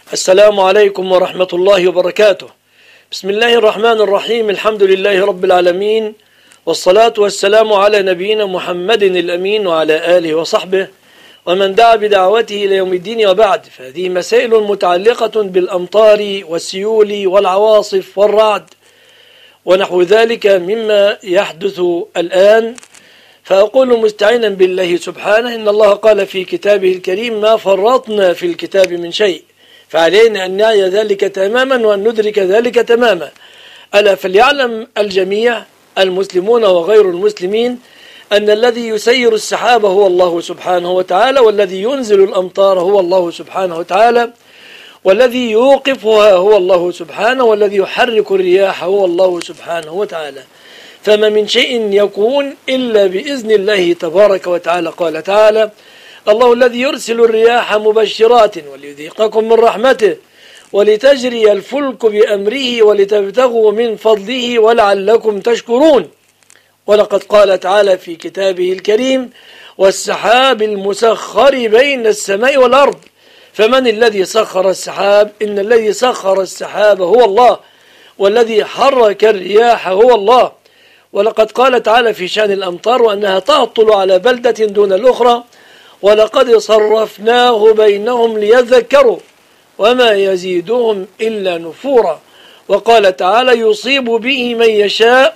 السلام عليكم ورحمة الله وبركاته. بسم الله الرحمن الرحيم. الحمد لله رب العالمين، والصلاة والسلام على نبينا محمد الأمين وعلى آله وصحبه ومن دعا بدعوته إلى يوم الدين، وبعد. فهذه مسائل متعلقة بالأمطار والسيول والعواصف والرعد ونحو ذلك مما يحدث الآن. فأقول مستعينا بالله سبحانه: إن الله قال في كتابه الكريم: ما فرطنا في الكتاب من شيء، فعلينا أن نعي ذلك تماما وأن ندرك ذلك تماما. ألا فليعلم الجميع المسلمون وغير المسلمين أن الذي يسير السحاب هو الله سبحانه وتعالى، والذي ينزل الأمطار هو الله سبحانه وتعالى، والذي يوقفها هو الله سبحانه، والذي يحرك الرياح هو الله سبحانه وتعالى. فما من شيء يكون إلا بإذن الله تبارك وتعالى. قال تعالى: الله الذي يرسل الرياح مبشرات وليذيقكم من رحمته ولتجري الفلك بأمره ولتبتغوا من فضله ولعلكم تشكرون. ولقد قال تعالى في كتابه الكريم: والسحاب المسخر بين السماء والأرض. فمن الذي سخر السحاب؟ إن الذي سخر السحاب هو الله، والذي حرك الرياح هو الله. ولقد قال تعالى في شأن الأمطار: وأنها تهطل على بلدة دون الأخرى ولقد صرفناه بينهم ليذكروا وما يزيدهم إلا نفورا. وقال تعالى: يصيب به من يشاء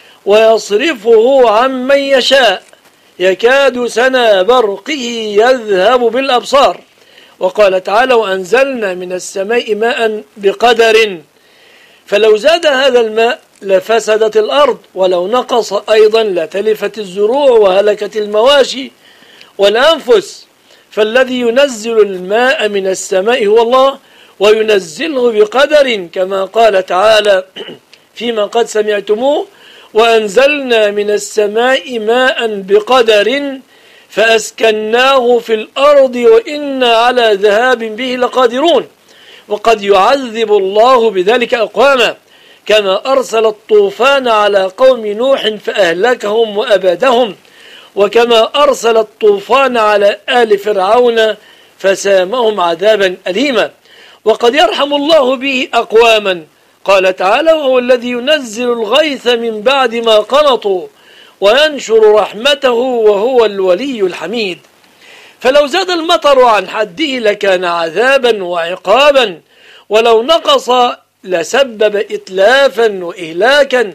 ويصرفه عن من يشاء يكاد سنا برقه يذهب بالأبصار. وقال تعالى: وأنزلنا من السماء ماء بقدر فلو زاد هذا الماء لفسدت الأرض، ولو نقص أيضا لتلفت الزروع وهلكت المواشي والأنفس. فالذي ينزل الماء من السماء هو الله، وينزله بقدر، كما قال تعالى فيما قد سمعتموه: وأنزلنا من السماء ماء بقدر فأسكناه في الأرض وإنا على ذهاب به لقادرون. وقد يعذب الله بذلك أقواما، كما أرسل الطوفان على قوم نوح فأهلكهم وأبادهم، وكما أرسل الطوفان على آل فرعون فسامهم عذابا أليما. وقد يرحم الله به أقواما. قال تعالى: وهو الذي ينزل الغيث من بعد ما قنطوا وينشر رحمته وهو الولي الحميد. فلو زاد المطر عن حده لكان عذابا وعقابا، ولو نقص لسبب إتلافا وإهلاكا.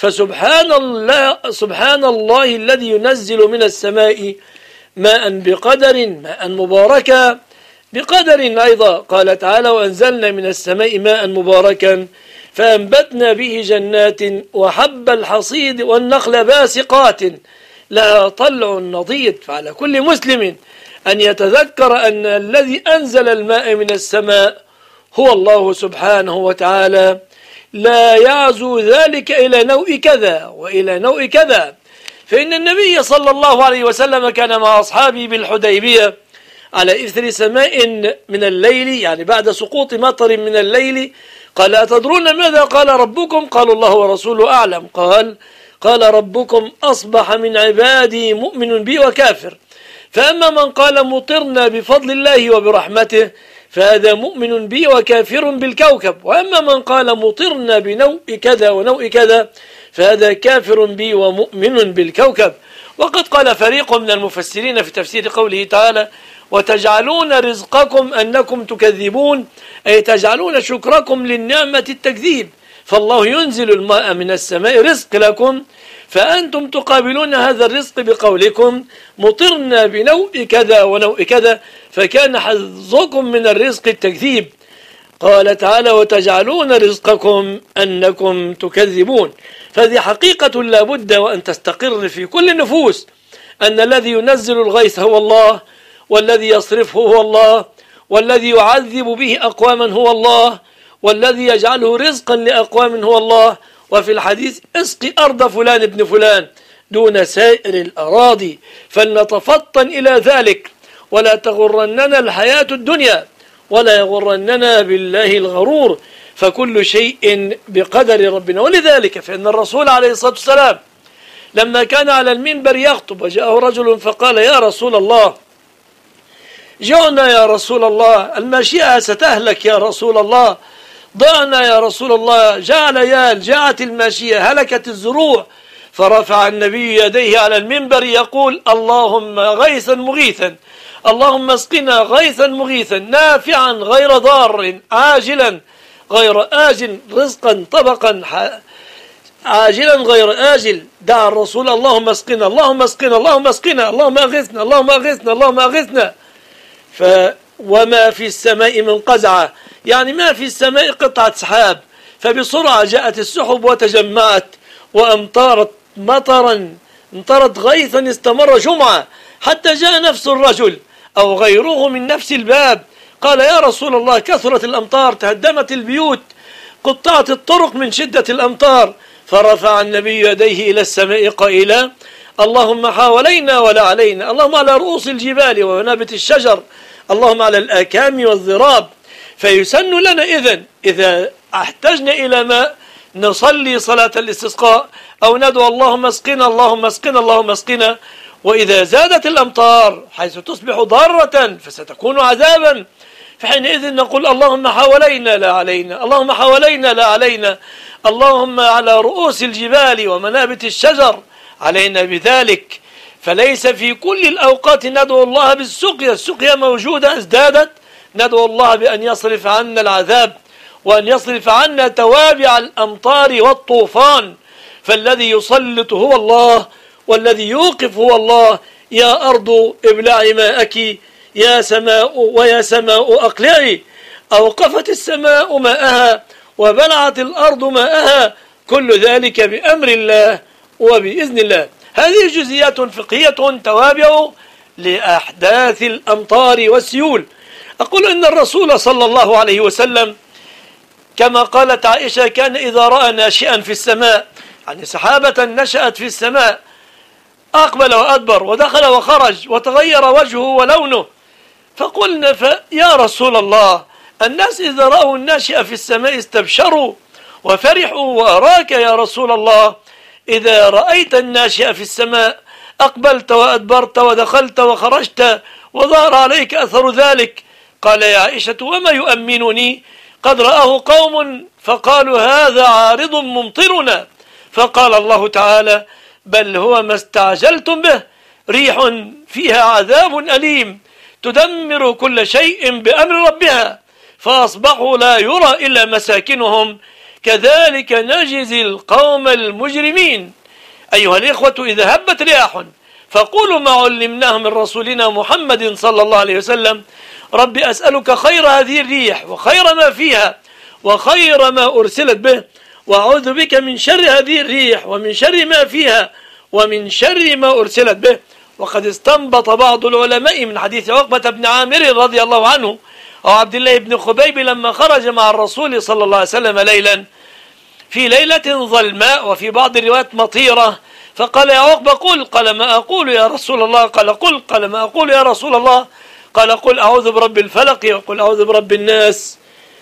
فسبحان الله الذي ينزل من السماء ماء بقدر، ماء مباركا بقدر أيضا. قال تعالى: وأنزلنا من السماء ماء مباركا فأنبتنا به جنات وحب الحصيد والنخل باسقات لها طلع نضيد. فعلى كل مسلم أن يتذكر أن الذي أنزل الماء من السماء هو الله سبحانه وتعالى، لا يعزو ذلك إلى نوع كذا وإلى نوع كذا. فإن النبي صلى الله عليه وسلم كان مع أصحابه بالحديبية على إثر سماء من الليل، يعني بعد سقوط مطر من الليل. قال: أتدرون ماذا قال ربكم؟ قالوا: الله ورسوله أعلم. قال ربكم: أصبح من عبادي مؤمن بي وكافر، فأما من قال مطرنا بفضل الله وبرحمته فهذا مؤمن بي وكافر بالكوكب، وأما من قال مطرنا بنوء كذا ونوء كذا فهذا كافر بي ومؤمن بالكوكب. وقد قال فريق من المفسرين في تفسير قوله تعالى: وتجعلون رزقكم أنكم تكذبون، أي تجعلون شكركم للنعمة التكذيب. فالله ينزل الماء من السماء رزق لكم، فأنتم تقابلون هذا الرزق بقولكم مطرنا بنوء كذا ونوء كذا، فكان حظكم من الرزق التكذيب. قال تعالى: وتجعلون رزقكم أنكم تكذبون. فهذه حقيقة لا بد وأن تستقر في كل النفوس، أن الذي ينزل الغيث هو الله، والذي يصرفه هو الله، والذي يعذب به أقواما هو الله، والذي يجعله رزقا لأقوام هو الله. وفي الحديث: اسقي أرض فلان ابن فلان دون سائر الأراضي. فلنتفطن إلى ذلك، ولا تغرننا الحياة الدنيا، ولا يغرننا بالله الغرور، فكل شيء بقدر ربنا. ولذلك فإن الرسول عليه الصلاة والسلام لما كان على المنبر يخطب وجاءه رجل فقال: يا رسول الله، جعنا يا رسول الله، الماشية ستهلك يا رسول الله، ضعنا يا رسول الله، جاء العيال، جاءت الماشية، هلكت الزروع. فرفع النبي يديه على المنبر يقول: اللهم غيثا مغيثا، اللهم اسقنا غيثا مغيثا نافعا غير ضار، عاجلا غير آجل، رزقا طبقا عاجلا غير آجل. دعا الرسول: اللهم اسقنا، اللهم اسقنا، اللهم اسقنا، اللهم اغثنا، اللهم اغثنا، اللهم اغثنا. وما في السماء من قزعة، يعني ما في السماء قطعة سحاب، فبسرعة جاءت السحب وتجمعت وأمطرت مطرا، امطرت غيثا استمر جمعة، حتى جاء نفس الرجل أو غيره من نفس الباب قال: يا رسول الله، كثرت الأمطار، تهدمت البيوت، قطعت الطرق من شدة الأمطار. فرفع النبي يديه إلى السماء قائلا: اللهم حوالينا ولا علينا، اللهم على رؤوس الجبال ومنابت الشجر، اللهم على الآكام والضراب. فيسن لنا إذا احتجنا إلى ماء نصلي صلاة الاستسقاء أو ندعو: اللهم اسقنا، اللهم اسقنا، اللهم اسقنا. وإذا زادت الأمطار حيث تصبح ضارة فستكون عذابا، فحينئذ نقول: اللهم حوالينا لا علينا، اللهم حوالينا لا علينا، اللهم على رؤوس الجبال ومنابت الشجر علينا بذلك. فليس في كل الأوقات ندعو الله بالسقيا، السقيا موجودة ازدادت، ندعو الله بأن يصرف عنا العذاب وأن يصرف عنا توابع الأمطار والطوفان. فالذي يسلط هو الله، والذي يوقف هو الله. يا أرض ابلعي ماءك، يا سماء ويا سماء أقلعي. أوقفت السماء ماءها وبلعت الأرض ماءها، كل ذلك بأمر الله وبإذن الله. هذه جزئيات فقهية توابع لأحداث الأمطار والسيول. أقول إن الرسول صلى الله عليه وسلم كما قالت عائشة كان إذا رأى ناشئا في السماء، يعني سحابة نشأت في السماء، أقبل وأدبر ودخل وخرج وتغير وجهه ولونه. فقلنا: يا رسول الله، الناس إذا رأوا الناشئ في السماء استبشروا وفرحوا، وأراك يا رسول الله إذا رأيت الناشئ في السماء أقبلت وأدبرت ودخلت وخرجت وظهر عليك أثر ذلك. قال: يا عائشة، وما يؤمنني؟ قد رآه قوم فقالوا: هذا عارض ممطرنا. فقال الله تعالى: بل هو ما استعجلتم به، ريح فيها عذاب أليم تدمر كل شيء بأمر ربها، فأصبحوا لا يرى إلا مساكنهم، كذلك نجزي القوم المجرمين. أيها الإخوة، إذا هبت رياح فقولوا ما علمناه من رسولنا محمد صلى الله عليه وسلم: رب أسألك خير هذه الريح وخير ما فيها وخير ما أرسلت به، وأعوذ بك من شر هذه الريح ومن شر ما فيها ومن شر ما أرسلت به. وقد استنبط بعض العلماء من حديث عقبة بن عامر رضي الله عنه أو عبد الله بن خبيب لما خرج مع الرسول صلى الله عليه وسلم ليلا في ليلة ظلماء وفي بعض الروايات مطيرة، فقال: يا عقبة قل. قال: ما أقول يا رسول الله؟ قال: قل. قال: ما أقول يا رسول الله؟ قال: قل أعوذ برب الفلق وقل أعوذ برب الناس،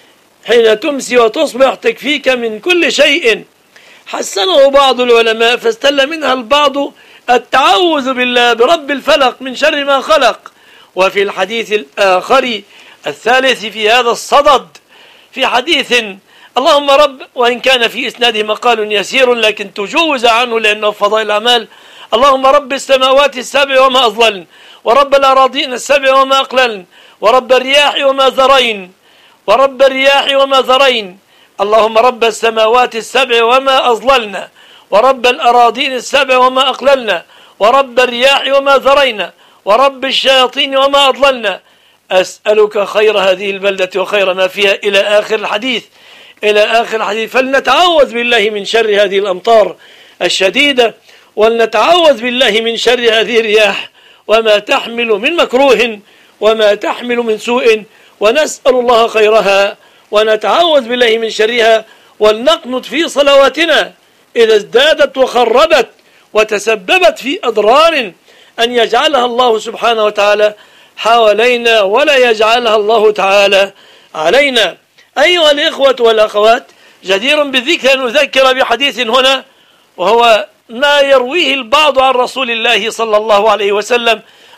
حين تمسي وتصبح تكفيك من كل شيء. حسنه بعض العلماء فاستل منها البعض التعوذ بالله برب الفلق من شر ما خلق. وفي الحديث الآخر الثالث في هذا الصدد في حديث اللهم رب، وإن كان في إسناده مقال يسير لكن تجوز عنه لأنه فضائل الأعمال: اللهم رب السماوات السبع وما أضللن، ورب الأراضين السبع وما أقللن، ورب الرياح وما ذرين، ورب الرياح وما ذرين. اللهم رب السماوات السبع وما أضللنا، ورب الأراضين السبع وما أقللنا، ورب الرياح وما ذرينا، ورب الشياطين وما أضللنا. أسألك خير هذه البلدة وخير ما فيها، إلى آخر الحديث، إلى آخر الحديث. فلنتعوذ بالله من شر هذه الأمطار الشديدة، ولنتعوذ بالله من شر هذه الرياح وما تحمل من مكروه وما تحمل من سوء، ونسأل الله خيرها ونتعوذ بالله من شرها. ولنقنط في صلواتنا إذا ازدادت وخربت وتسببت في أضرار أن يجعلها الله سبحانه وتعالى حوالينا ولا يجعلها الله تعالى علينا. أيها الإخوة والأخوات، جدير بالذكر أن نذكر بحديث هنا، وهو ما يرويه البعض عن رسول الله صلى الله عليه وسلم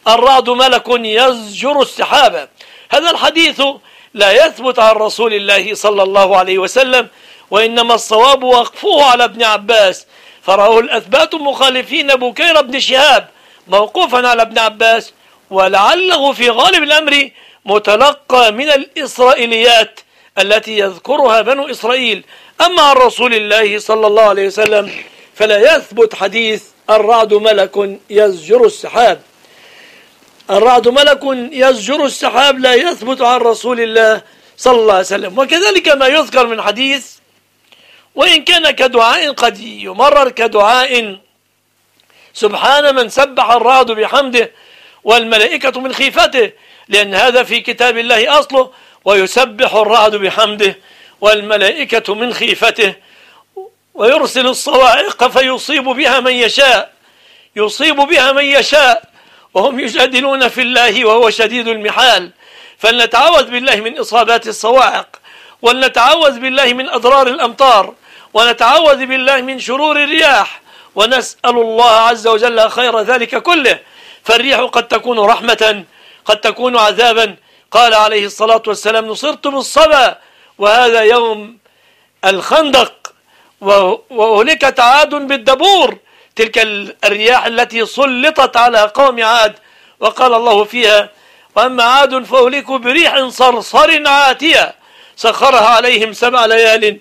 الرعد ملك يزجر السحابة. هذا الحديث لا يثبت عن رسول الله صلى الله عليه وسلم، وإنما الصواب وقفه على ابن عباس، فرأه الأثبات مخالفين بكير بن شهاب موقوفا على ابن عباس، ولعله في غالب الأمر متلقى من الإسرائيليات التي يذكرها بنو إسرائيل. أما عن رسول الله صلى الله عليه وسلم فلا يثبت حديث الرعد ملك يزجر السحاب. الرعد ملك يزجر السحاب لا يثبت عن رسول الله صلى الله عليه وسلم. وكذلك ما يذكر من حديث وإن كان كدعاء قد يمرر كدعاء سبحان من سبح الرعد بحمده والملائكة من خيفته، لأن هذا في كتاب الله أصله، ويسبح الرعد بحمده والملائكة من خيفته، ويرسل الصواعق فيصيب بها من يشاء، يصيب بها من يشاء، وهم يجادلون في الله وهو شديد المحال. فلنتعوذ بالله من إصابات الصواعق، ولنتعوذ بالله من أضرار الأمطار، ونتعوذ بالله من شرور الرياح، ونسأل الله عز وجل خير ذلك كله. فالريح قد تكون رحمة، قد تكون عذابا. قال عليه الصلاة والسلام: نصرت بالصبا، وهذا يوم الخندق، وأهلكت عاد بالدبور، تلك الرياح التي سلطت على قوم عاد. وقال الله فيها: وأما عاد فأهلكوا بريح صرصر عاتية سخرها عليهم 7 ليال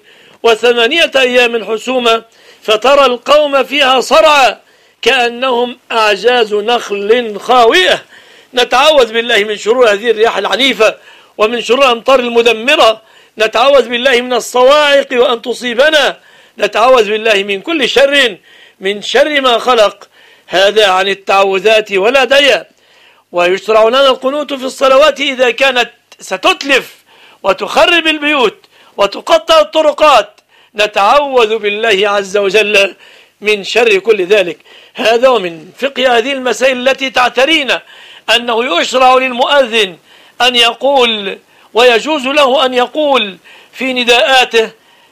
و8 أيام حسوما فترى القوم فيها صرعى كأنهم أعجاز نخل خاوية. نتعوذ بالله من شرور هذه الرياح العنيفة، ومن شرور الأمطار المدمرة. نتعوذ بالله من الصواعق وأن تصيبنا. نتعوذ بالله من كل شر، من شر ما خلق. هذا عن التعوذات ولا داعي. ويشرع لنا القنوت في الصلوات إذا كانت ستتلف وتخرب البيوت وتقطع الطرقات. نتعوذ بالله عز وجل من شر كل ذلك. هذا ومن فقه هذه المسائل التي تعترينا أنه يشرع للمؤذن أن يقول، ويجوز له أن يقول في نداءاته: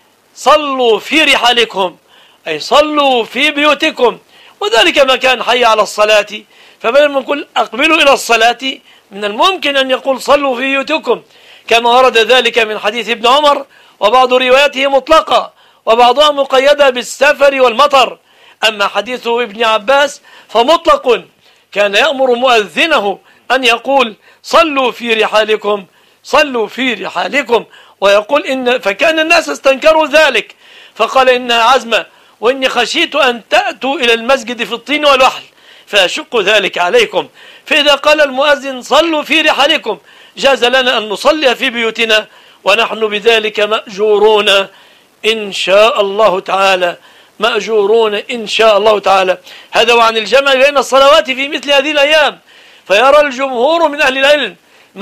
صلوا في رحالكم، أي صلوا في بيوتكم. وذلك مكان حي على الصلاة، فبدل ما نقول أقبلوا إلى الصلاة من الممكن أن يقول صلوا في بيوتكم، كما ورد ذلك من حديث ابن عمر، وبعض رواياته مطلقة وبعضها مقيدة بالسفر والمطر. أما حديث ابن عباس فمطلق، كان يأمر مؤذنه أن يقول: صلوا في رحالكم، صلوا في رحالكم. ويقول فكان الناس استنكروا ذلك، فقال: إنها عزمة، وإني خشيت أن تأتوا إلى المسجد في الطين والوحل فأشق ذلك عليكم. فإذا قال المؤذن: صلوا في رحالكم، جاز لنا أن نصلي في بيوتنا، ونحن بذلك مأجورون إن شاء الله تعالى، مأجورون إن شاء الله تعالى. هذا وعن الجمع بين الصلوات في مثل هذه الأيام. فيرى الجمهور من أهل العلم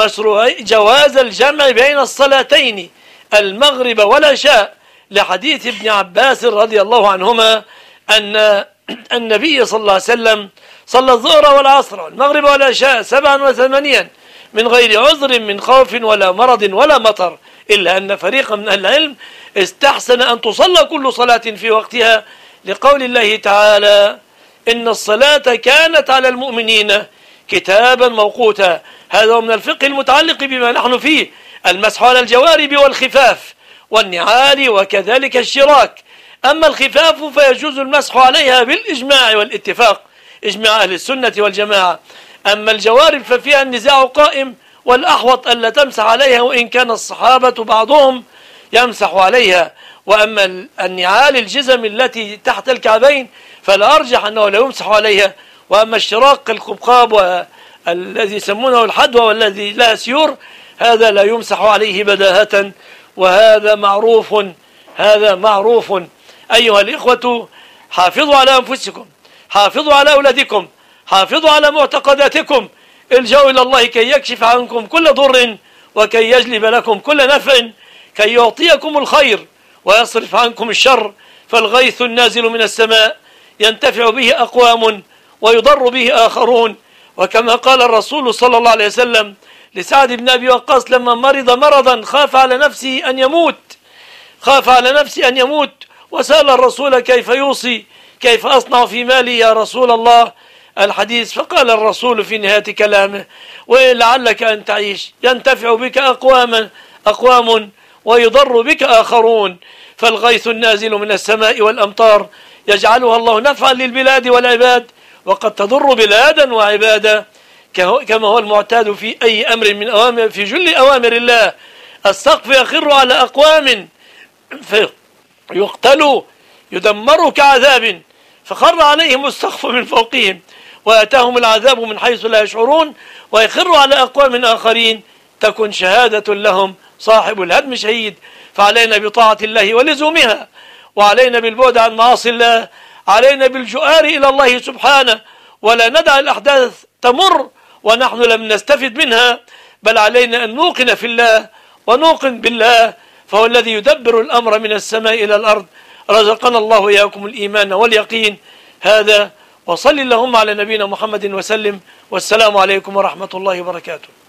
جواز الجمع بين الصلاتين المغرب والعشاء، لحديث ابن عباس رضي الله عنهما أن النبي صلى الله عليه وسلم صلى الظهر والعصر والمغرب والعشاء 7 و8 من غير عذر من خوف ولا مرض ولا مطر، إلا أن فريقا من أهل العلم استحسن أن تصلى كل صلاة في وقتها، لقول الله تعالى: إن الصلاة كانت على المؤمنين كتابا موقوتا. هذا من الفقه المتعلق بما نحن فيه، المسح على الجوارب والخفاف والنعال وكذلك الشراك. أما الخفاف فيجوز المسح عليها بالإجماع والاتفاق، إجماع أهل السنة والجماعة. أما الجوارب ففيها النزاع قائم، والأحوط ألا تمسح عليها، وإن كان الصحابة بعضهم يمسح عليها. وأما النعال الجزم التي تحت الكعبين فلا أرجح أنه لا يمسح عليها. وأما الشراق القبقاب والذي يسمونه الحدوى والذي لا سيور، هذا لا يمسح عليه بداهة، وهذا معروف، هذا معروف. أيها الإخوة، حافظوا على أنفسكم، حافظوا على أولادكم، حافظوا على معتقداتكم، الجوا إلى الله كي يكشف عنكم كل ضر، وكي يجلب لكم كل نفع، كي يعطيكم الخير ويصرف عنكم الشر. فالغيث النازل من السماء ينتفع به أقوام ويضر به آخرون. وكما قال الرسول صلى الله عليه وسلم لسعد بن أبي وقاص لما مرض مرضا خاف على نفسه أن يموت، خاف على نفسه أن يموت، وسأل الرسول: كيف يوصي؟ كيف أصنع في مالي يا رسول الله؟ الحديث. فقال الرسول في نهاية كلامه: ولعلك أن تعيش ينتفع بك أقوام ويضر بك آخرون. فالغيث النازل من السماء والأمطار يجعلها الله نفعا للبلاد والعباد، وقد تضر بلادا وعبادا، كما هو المعتاد في أي أمر من أوامر، في جل أوامر الله. السقف يخر على أقوام فيقتلوا يدمروا كعذاب، فخر عليهم السقف من فوقهم وأتاهم العذاب من حيث لا يشعرون، ويخر على أقوام آخرين تكن شهادة لهم صاحب الهدم شهيد. فعلينا بطاعة الله ولزومها، وعلينا بالبعد عن معاصي الله، علينا بالجؤار إلى الله سبحانه، ولا ندع الأحداث تمر ونحن لم نستفد منها، بل علينا أن نوقن في الله ونوقن بالله، فهو الذي يدبر الأمر من السماء إلى الأرض. رزقنا الله وإياكم الإيمان واليقين. هذا، وصل اللهم على نبينا محمد وسلم، والسلام عليكم ورحمة الله وبركاته.